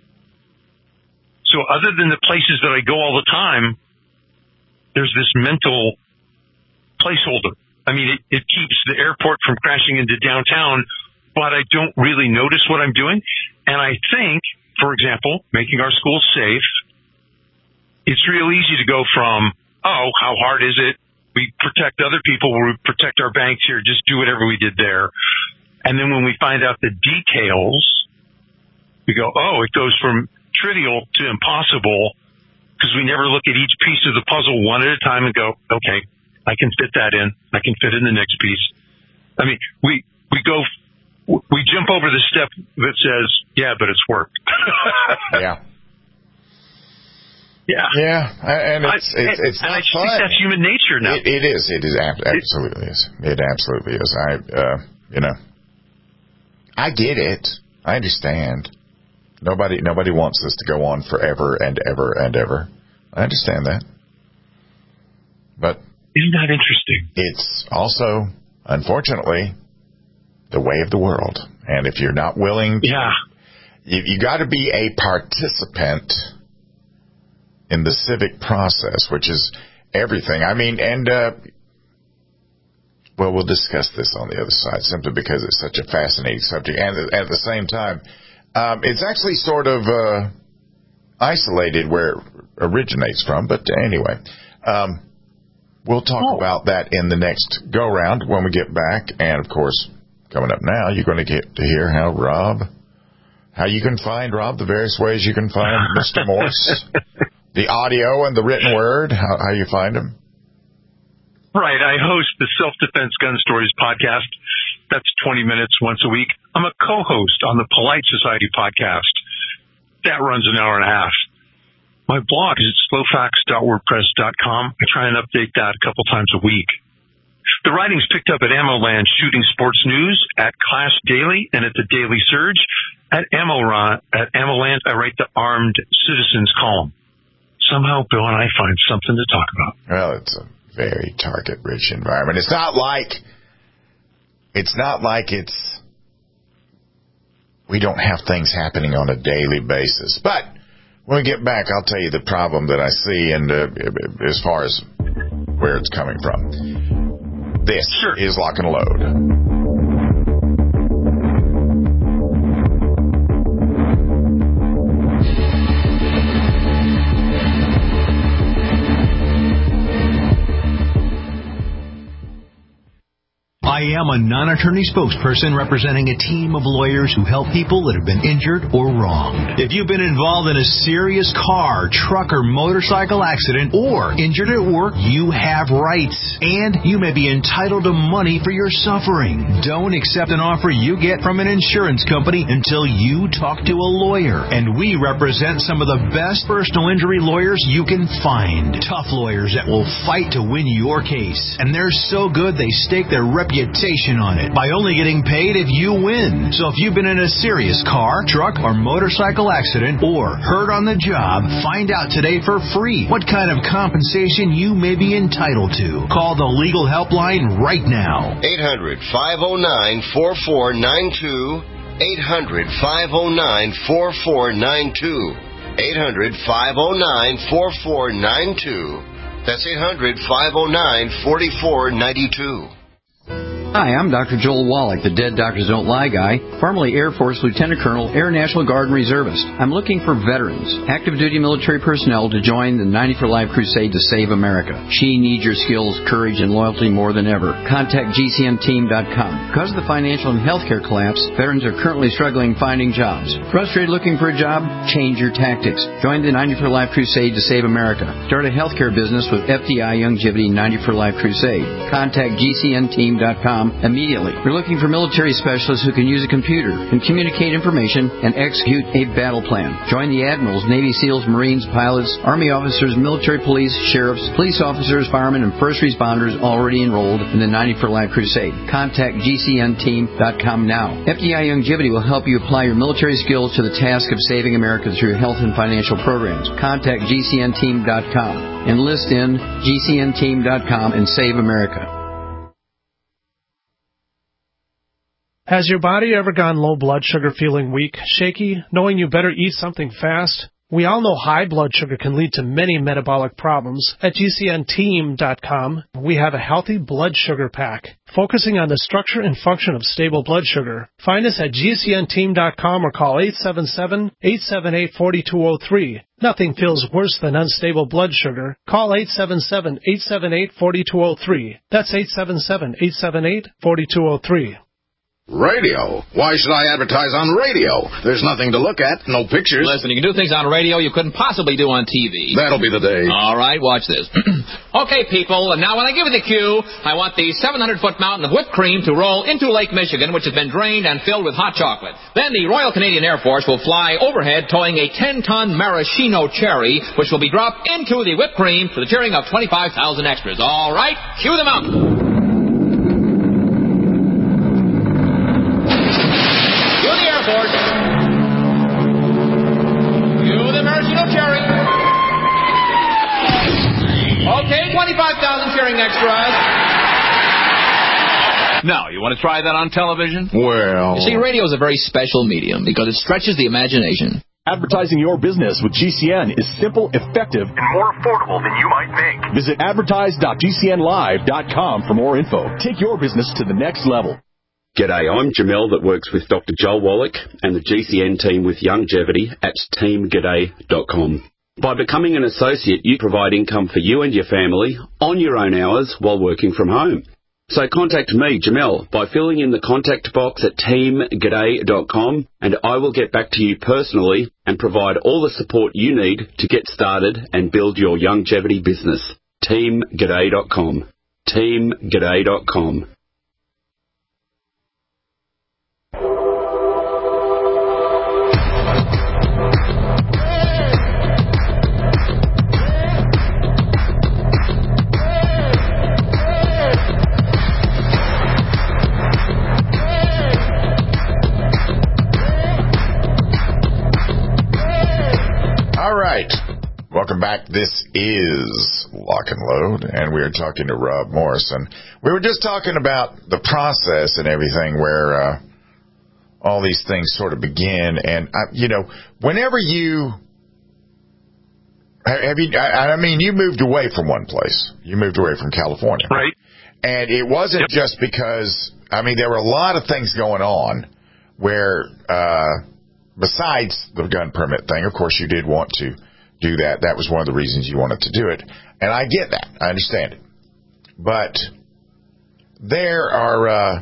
Speaker 6: So other than the places that I go all the time, there's this mental placeholder. I mean, it, it keeps the airport from crashing into downtown, but I don't really notice what I'm doing. And I think, for example, making our schools safe, it's real easy to go from, oh, how hard is it? We protect other people, we protect our banks here, just do whatever we did there. And then when we find out the details, we go, oh, it goes from trivial to impossible, because we never look at each piece of the puzzle one at a time and go, okay, I can fit that in. I can fit in the next piece. I mean, we, we go, we jump over the step that says, yeah, but it's work.
Speaker 5: yeah.
Speaker 6: Yeah.
Speaker 5: Yeah. And it's,
Speaker 6: I,
Speaker 5: it's, it's
Speaker 6: and
Speaker 5: not
Speaker 6: I
Speaker 5: fun.
Speaker 6: think that's human nature now.
Speaker 5: It, it is. It is. Absolutely is. It absolutely is. I, uh, you know, I get it. I understand. Nobody, nobody wants this to go on forever and ever and ever. I understand that. But
Speaker 6: isn't that interesting?
Speaker 5: It's also, unfortunately, the way of the world. And if you're not willing to,
Speaker 6: yeah.
Speaker 5: you, you got to be a participant in the civic process, which is everything. I mean, and, uh, well, we'll discuss this on the other side simply because it's such a fascinating subject. And at the same time, um, it's actually sort of, uh, isolated where it originates from. But anyway, um, we'll talk oh. about that in the next go round when we get back. And of course, coming up now, you're going to get to hear how Rob, how you can find Rob, the various ways you can find Mister Morse. The audio and the written word, how, how you find them?
Speaker 6: Right. I host the Self-Defense Gun Stories podcast. That's twenty minutes once a week. I'm a co-host on the Polite Society podcast. That runs an hour and a half. My blog is slowfax dot wordpress dot com. I try and update that a couple times a week. The writing's picked up at AmmoLand Shooting Sports News, at Class Daily, and at the Daily Surge. At AmmoLand, at AmmoLand, I write the Armed Citizens column. Somehow, Bill and I find something to talk about.
Speaker 5: Well, it's a very target-rich environment. It's not like it's not like it's we don't have things happening on a daily basis. But when we get back, I'll tell you the problem that I see, and uh, as far as where it's coming from. This
Speaker 6: sure.
Speaker 5: is Lock and Load.
Speaker 13: I am a non-attorney spokesperson representing a team of lawyers who help people that have been injured or wronged. If you've been involved in a serious car, truck, or motorcycle accident or injured at work, you have rights, and you may be entitled to money for your suffering. Don't accept an offer you get from an insurance company until you talk to a lawyer, and we represent some of the best personal injury lawyers you can find. Tough lawyers that will fight to win your case, and they're so good they stake their reputation on it by only getting paid if you win. So if you've been in a serious car, truck, or motorcycle accident or hurt on the job, find out today for free what kind of compensation you may be entitled to. Call the legal helpline right now.
Speaker 18: eight hundred, five oh nine, four four nine two. eight hundred, five oh nine, four four nine two. eight hundred, five oh nine, four four nine two. That's eight hundred, five oh nine, four four nine two.
Speaker 11: Hi, I'm Doctor Joel Wallach, the Dead Doctors Don't Lie guy, formerly Air Force Lieutenant Colonel, Air National Guard and Reservist. I'm looking for veterans, active duty military personnel to join the ninety for Life crusade to save America. She needs your skills, courage, and loyalty more than ever. Contact G C N team dot com. Because of the financial and healthcare collapse, veterans are currently struggling finding jobs. Frustrated looking for a job? Change your tactics. Join the ninety for Life crusade to save America. Start a healthcare business with F D I Youngevity ninety for Life crusade. Contact G C N team dot com immediately. We're looking for military specialists who can use a computer, can communicate information, and execute a battle plan. Join the admirals, Navy SEALs, Marines, pilots, Army officers, military police, sheriffs, police officers, firemen, and first responders already enrolled in the ninety for Life crusade. Contact G C N team dot com now. F D I Youngevity will help you apply your military skills to the task of saving America through health and financial programs. Contact G C N team dot com. Enlist in G C N team dot com and save America.
Speaker 19: Has your body ever gone low blood sugar, feeling weak, shaky, knowing you better eat something fast? We all know high blood sugar can lead to many metabolic problems. At G C N team dot com, we have a healthy blood sugar pack, focusing on the structure and function of stable blood sugar. Find us at G C N team dot com or call eight seven seven, eight seven eight, four two zero three. Nothing feels worse than unstable blood sugar. Call eight seven seven, eight seven eight, four two zero three. That's eight seven seven, eight seven eight, four two zero three.
Speaker 20: Radio? Why should I advertise on radio? There's nothing to look at, no pictures.
Speaker 21: Listen, you can do things on radio you couldn't possibly do on T V.
Speaker 20: That'll be the day.
Speaker 21: All right, watch this. Okay, people, and now when I give you the cue, I want the seven hundred foot mountain of whipped cream to roll into Lake Michigan, which has been drained and filled with hot chocolate. Then the Royal Canadian Air Force will fly overhead towing a ten ton maraschino cherry, which will be dropped into the whipped cream to the cheering of twenty-five thousand extras. All right, cue the mountain. Okay, twenty-five thousand cheering extras. Now, you want to try that on television?
Speaker 20: Well...
Speaker 21: You see, radio is a very special medium because it stretches the imagination.
Speaker 1: Advertising your business with G C N is simple, effective,
Speaker 2: and more affordable than you might think.
Speaker 1: Visit advertise dot G C N live dot com for more info. Take your business to the next level.
Speaker 7: G'day, I'm Jamel that works with Doctor Joel Wallach and the G C N team with Youngevity at team g'day dot com. By becoming an associate, you provide income for you and your family on your own hours while working from home. So contact me, Jamel, by filling in the contact box at team g'day dot com, and I will get back to you personally and provide all the support you need to get started and build your Youngevity business. team g'day dot com. team g'day dot com.
Speaker 5: All right. Welcome back. This is Lock and Load, and we are talking to Rob Morrison. We were just talking about the process and everything where uh, all these things sort of begin. And, uh, you know, whenever you have you, I, I mean, you moved away from one place. You moved away from California.
Speaker 6: Right.
Speaker 5: And it wasn't yep. just because, I mean, there were a lot of things going on where, uh, besides the gun permit thing, of course, you did want to do that. That was one of the reasons you wanted to do it. And I get that. I understand it. But there are, uh,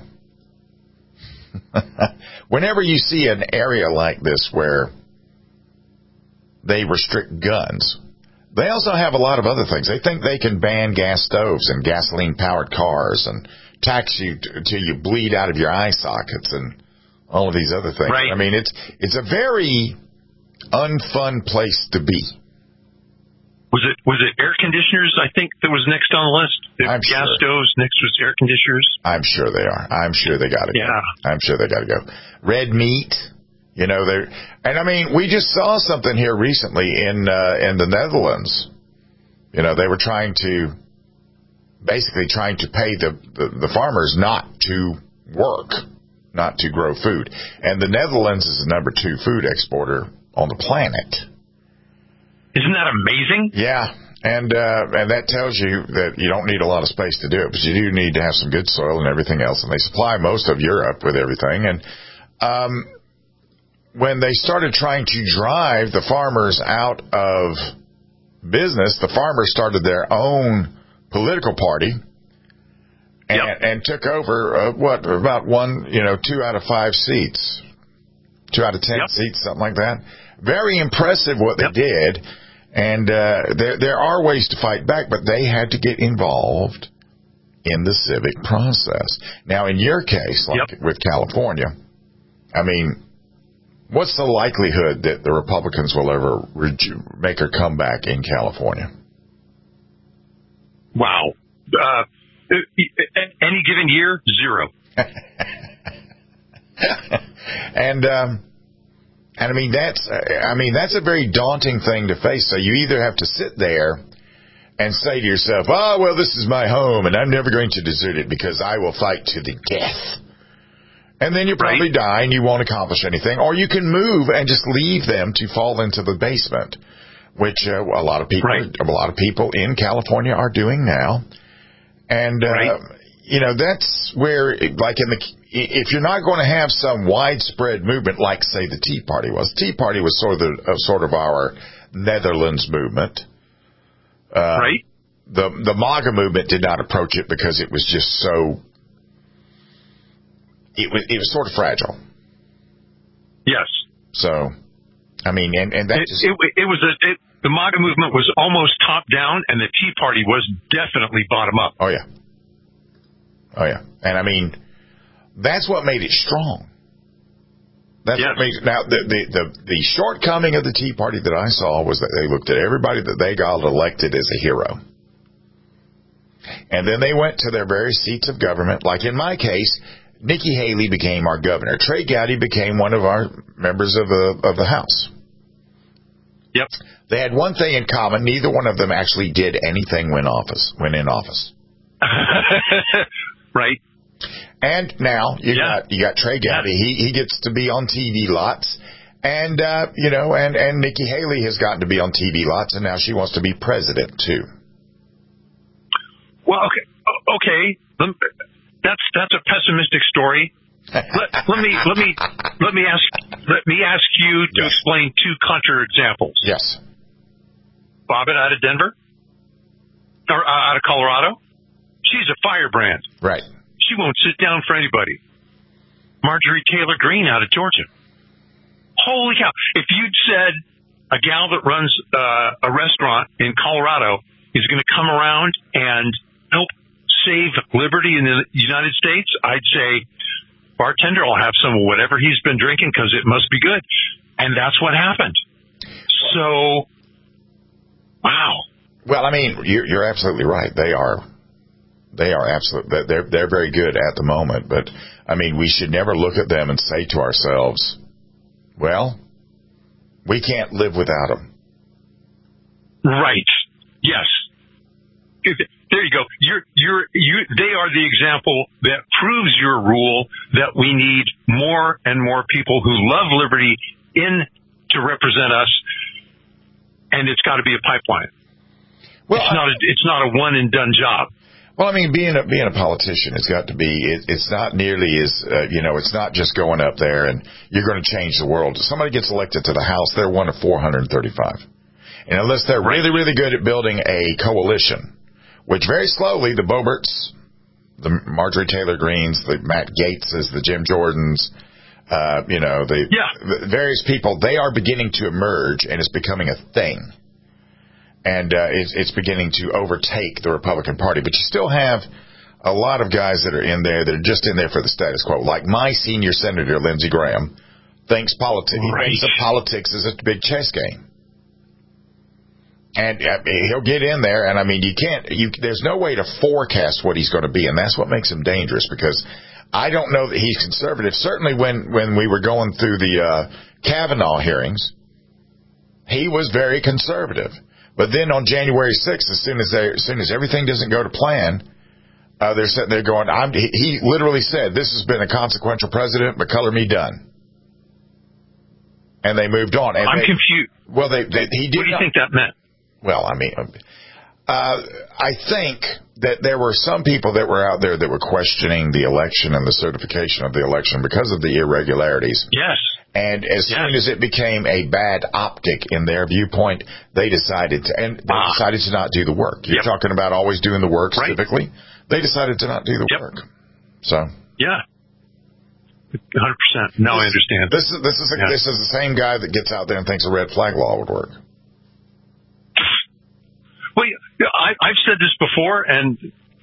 Speaker 5: whenever you see an area like this where they restrict guns, they also have a lot of other things. They think they can ban gas stoves and gasoline-powered cars and tax you t- till you bleed out of your eye sockets and all of these other things.
Speaker 6: Right.
Speaker 5: I mean, it's it's a very unfun place to be.
Speaker 6: Was it was it air conditioners? I think that was next on the list. The
Speaker 5: I'm
Speaker 6: gas
Speaker 5: sure.
Speaker 6: stoves. Next was air conditioners.
Speaker 5: I'm sure they are. I'm sure they got to
Speaker 6: yeah.
Speaker 5: go. I'm sure they got to go. Red meat. You know, they're, and I mean, we just saw something here recently in uh, in the Netherlands. You know, they were trying to basically trying to pay the, the, the farmers not to work, not to grow food. And the Netherlands is the number two food exporter on the planet.
Speaker 6: Isn't that amazing?
Speaker 5: Yeah. And uh, and that tells you that you don't need a lot of space to do it, but you do need to have some good soil and everything else. And they supply most of Europe with everything. And um, when they started trying to drive the farmers out of business, the farmers started their own political party and, yep. and took over, uh, what, about one, you know, two out of five seats, two out of ten yep. seats, something like that. Very impressive what yep. they did. And uh, there there are ways to fight back, but they had to get involved in the civic process. Now, in your case, like yep. with California, I mean, what's the likelihood that the Republicans will ever reju- make a comeback in California?
Speaker 6: Wow. Uh, any given year, zero.
Speaker 5: and, um, and I mean, that's, I mean, that's a very daunting thing to face. So you either have to sit there and say to yourself, oh, well, this is my home and I'm never going to desert it because I will fight to the death. And then you probably right. die and you won't accomplish anything. Or you can move and just leave them to fall into the basement, which uh, a lot of people, right. a lot of people in California are doing now. And, uh, right. you know, that's where, like in the, if you're not going to have some widespread movement like, say, the Tea Party was. The Tea Party was sort of the, uh, sort of our Netherlands movement. Uh,
Speaker 6: right.
Speaker 5: The, the MAGA movement did not approach it because it was just so it was it was sort of fragile.
Speaker 6: Yes.
Speaker 5: So, I mean, and, and that
Speaker 6: it,
Speaker 5: just...
Speaker 6: it, it was a, it, the MAGA movement was almost top down, and the Tea Party was definitely bottom up.
Speaker 5: Oh, yeah. Oh, yeah. And, I mean, that's what made it strong. That's
Speaker 6: yes.
Speaker 5: what made it... Now, the, the, the, the shortcoming of the Tea Party that I saw was that they looked at everybody that they got elected as a hero. And then they went to their various seats of government. Like in my case, Nikki Haley became our governor. Trey Gowdy became one of our members of the, of the House.
Speaker 6: Yep.
Speaker 5: They had one thing in common. Neither one of them actually did anything when office, when in office.
Speaker 6: Right.
Speaker 5: And now you
Speaker 6: yeah.
Speaker 5: got you got Trey Gowdy. Yeah. He he gets to be on T V lots, and uh, you know, and and Nikki Haley has gotten to be on T V lots, and now she wants to be president too.
Speaker 6: Well, okay, okay, that's that's a pessimistic story. let, let me let me let me ask let me ask you to yes. explain two counterexamples.
Speaker 5: Yes.
Speaker 6: Bobbitt out of Denver, or uh, out of Colorado, she's a firebrand.
Speaker 5: Right.
Speaker 6: She won't sit down for anybody. Marjorie Taylor Greene out of Georgia. Holy cow! If you'd said a gal that runs uh, a restaurant in Colorado is going to come around and help save liberty in the United States, I'd say, bartender, I'll have some of whatever he's been drinking because it must be good. And that's what happened. So, wow.
Speaker 5: Well, I mean, you're, you're absolutely right. They are, they are absolutely, they're, they're very good at the moment. But, I mean, we should never look at them and say to ourselves, well, we can't live without them.
Speaker 6: Right. Yes. There you go. You're, you're, you, they are the example that proves your rule that we need more and more people who love liberty in to represent us, and it's got to be a pipeline. Well, it's not a, it's not a one and done job.
Speaker 5: Well, I mean, being a being a politician, it's got to be. It, it's not nearly as uh, you know. It's not just going up there and you're going to change the world. If somebody gets elected to the House, they're one of four hundred thirty-five, and unless they're really really good at building a coalition. Which very slowly, the Boberts, the Marjorie Taylor Greenes, the Matt Gaetzes, the Jim Jordans, uh, you know, the,
Speaker 6: yeah.
Speaker 5: the various people, they are beginning to emerge, and it's becoming a thing. And uh, it's, it's beginning to overtake the Republican Party. But you still have a lot of guys that are in there that are just in there for the status quo. Like my senior senator, Lindsey Graham, thinks politics,
Speaker 6: right.
Speaker 5: he thinks that politics is a big chess game. And uh, he'll get in there, and I mean, you can't. You, there's no way to forecast what he's going to be, and that's what makes him dangerous. Because I don't know that he's conservative. Certainly, when when we were going through the uh, Kavanaugh hearings, he was very conservative. But then on January sixth, as soon as they, as soon as everything doesn't go to plan, uh, they're sitting there going. I'm, he, he literally said, "This has been a consequential president, but color me done." And they moved on. And
Speaker 6: I'm
Speaker 5: they,
Speaker 6: confused.
Speaker 5: Well, they, they he did.
Speaker 6: What do you
Speaker 5: not,
Speaker 6: think that meant?
Speaker 5: Well, I mean, uh, I think that there were some people that were out there that were questioning the election and the certification of the election because of the irregularities.
Speaker 6: Yes.
Speaker 5: And as
Speaker 6: yes.
Speaker 5: soon as it became a bad optic in their viewpoint, they decided to, and they ah. decided to not do the work. You're yep. talking about always doing the work,
Speaker 6: right.
Speaker 5: typically. They decided to not do the
Speaker 6: yep.
Speaker 5: work. So.
Speaker 6: Yeah. one hundred percent. Now
Speaker 5: this,
Speaker 6: I understand.
Speaker 5: This is, this is, a, yeah. this is the same guy that gets out there and thinks a red flag law would work.
Speaker 6: Well, I, I've said this before, and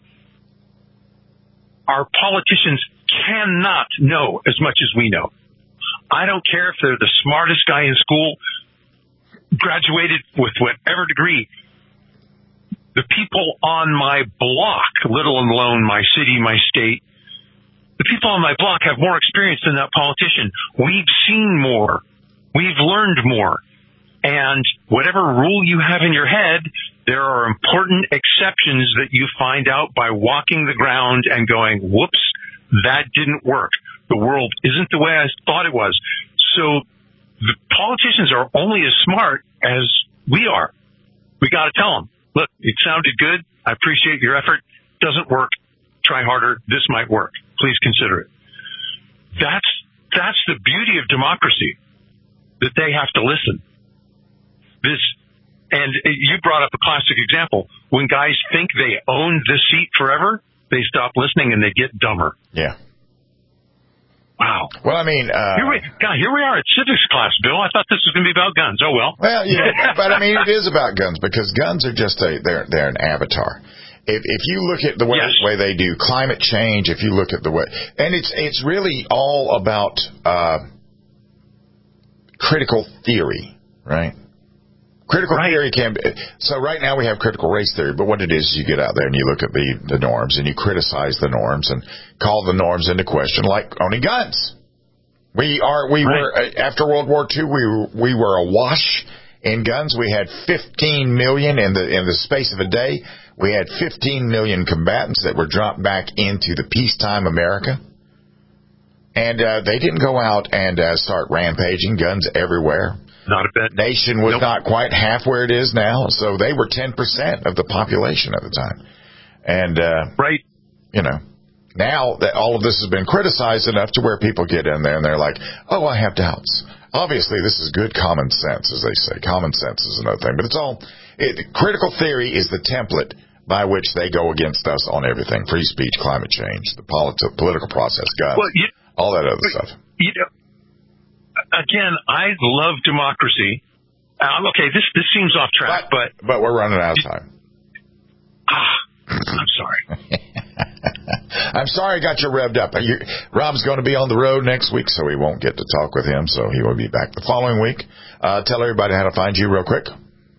Speaker 6: our politicians cannot know as much as we know. I don't care if they're the smartest guy in school, graduated with whatever degree. The people on my block, little alone my city, my state, the people on my block have more experience than that politician. We've seen more. We've learned more. And whatever rule you have in your head, there are important exceptions that you find out by walking the ground and going, whoops, that didn't work. The world isn't the way I thought it was. So the politicians are only as smart as we are. We got to tell them, look, it sounded good. I appreciate your effort. Doesn't work. Try harder. This might work. Please consider it. That's, that's the beauty of democracy, that they have to listen. This, and you brought up a classic example. When guys think they own the seat forever, they stop listening and they get dumber.
Speaker 5: Yeah.
Speaker 6: Wow.
Speaker 5: Well, I mean, uh,
Speaker 6: here we, God, here we are at civics class, Bill. I thought this was going to be about guns. Oh well.
Speaker 5: Well, you know, but I mean, it is about guns because guns are just a they're they're an avatar. If if you look at the way yes. way they do climate change, if you look at the way, and it's it's really all about uh, critical theory, right? Critical right. theory can be, so right now we have critical race theory, but what it is, you get out there and you look at the, the norms and you criticize the norms and call the norms into question, like owning guns. We are, we right. were, after World War Two, we were, we were awash in guns. We had fifteen million in the, in the space of a day. We had fifteen million combatants that were dropped back into the peacetime America. And, uh, they didn't go out and, uh, start rampaging, guns everywhere.
Speaker 6: Not a bit.
Speaker 5: Nation was
Speaker 6: nope.
Speaker 5: not quite half where it is now, so they were ten percent of the population at the time. And, uh,
Speaker 6: right.
Speaker 5: you know, now that all of this has been criticized enough to where people get in there and they're like, oh, I have doubts. Obviously, this is good common sense, as they say. Common sense is another thing. But it's all, it, critical theory is the template by which they go against us on everything. Free speech, climate change, the politi- political process, guns, well, you, all that other stuff.
Speaker 6: You know, again, I love democracy. Um, okay, this this seems off track, but...
Speaker 5: But, but we're running out of time.
Speaker 6: Ah, I'm sorry.
Speaker 5: I'm sorry I got you revved up. You, Rob's going to be on the road next week, so we won't get to talk with him, so he will be back the following week. Uh, tell everybody how to find you real quick.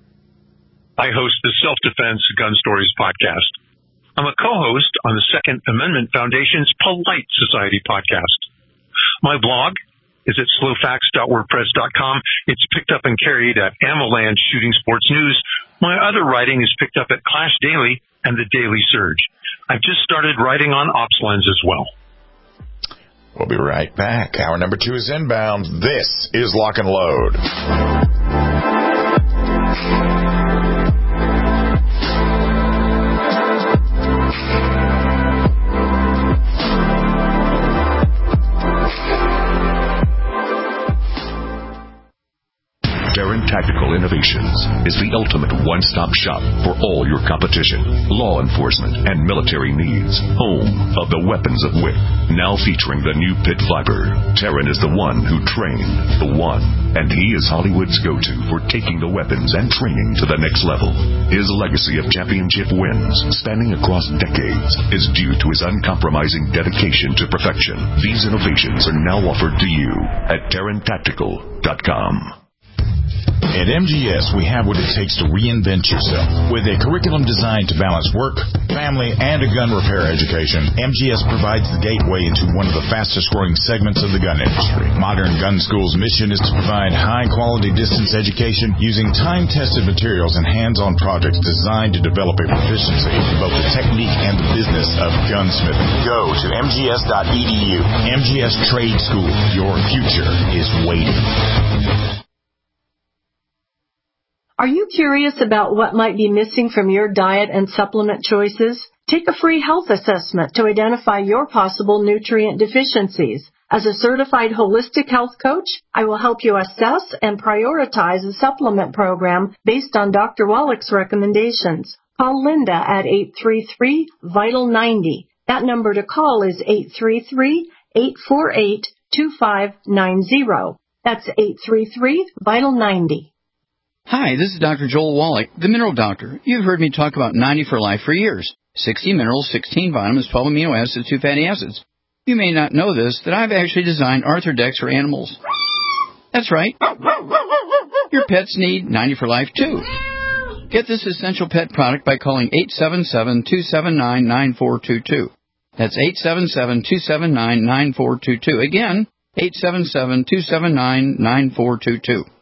Speaker 6: I host the Self-Defense Gun Stories podcast. I'm a co-host on the Second Amendment Foundation's Polite Society podcast. My blog is at slowfacts dot wordpress dot com. It's picked up and carried at AmmoLand Shooting Sports News. My other writing is picked up at Clash Daily and the Daily Surge. I've just started writing on OpsLens as well.
Speaker 5: We'll be right back. Hour number two is inbound. This is Lock and Load.
Speaker 4: Darren Tactical Innovations is the ultimate one-stop shop for all your competition, law enforcement, and military needs. Home of the weapons of wit. Now featuring the new Pit Viper. Darren is the one who trained the one, and he is Hollywood's go-to for taking the weapons and training to the next level. His legacy of championship wins, spanning across decades, is due to his uncompromising dedication to perfection. These innovations are now offered to you at Darren Tactical dot com.
Speaker 12: At M G S, we have what it takes to reinvent yourself. With a curriculum designed to balance work, family, and a gun repair education, M G S provides the gateway into one of the fastest-growing segments of the gun industry. Modern Gun School's mission is to provide high-quality distance education using time-tested materials and hands-on projects designed to develop a proficiency in both the technique and the business of gunsmithing. Go to M G S dot E D U. M G S Trade School. Your future is waiting.
Speaker 22: Are you curious about what might be missing from your diet and supplement choices? Take a free health assessment to identify your possible nutrient deficiencies. As a certified holistic health coach, I will help you assess and prioritize a supplement program based on Doctor Wallach's recommendations. Call Linda at eight three three, vital ninety. That number to call is eight three three, eight four eight, two five nine zero. That's eight three three, vital ninety.
Speaker 11: Hi, this is Doctor Joel Wallach, the Mineral Doctor. You've heard me talk about ninety for Life for years. sixty minerals, sixteen vitamins, twelve amino acids, two fatty acids. You may not know this, that I've actually designed Arthrodex for animals. That's right. Your pets need ninety for Life, too. Get this essential pet product by calling eight seven seven, two seven nine, nine four two two. That's eight seven seven, two seven nine, nine four two two. Again, eight seven seven, two seven nine, nine four two two.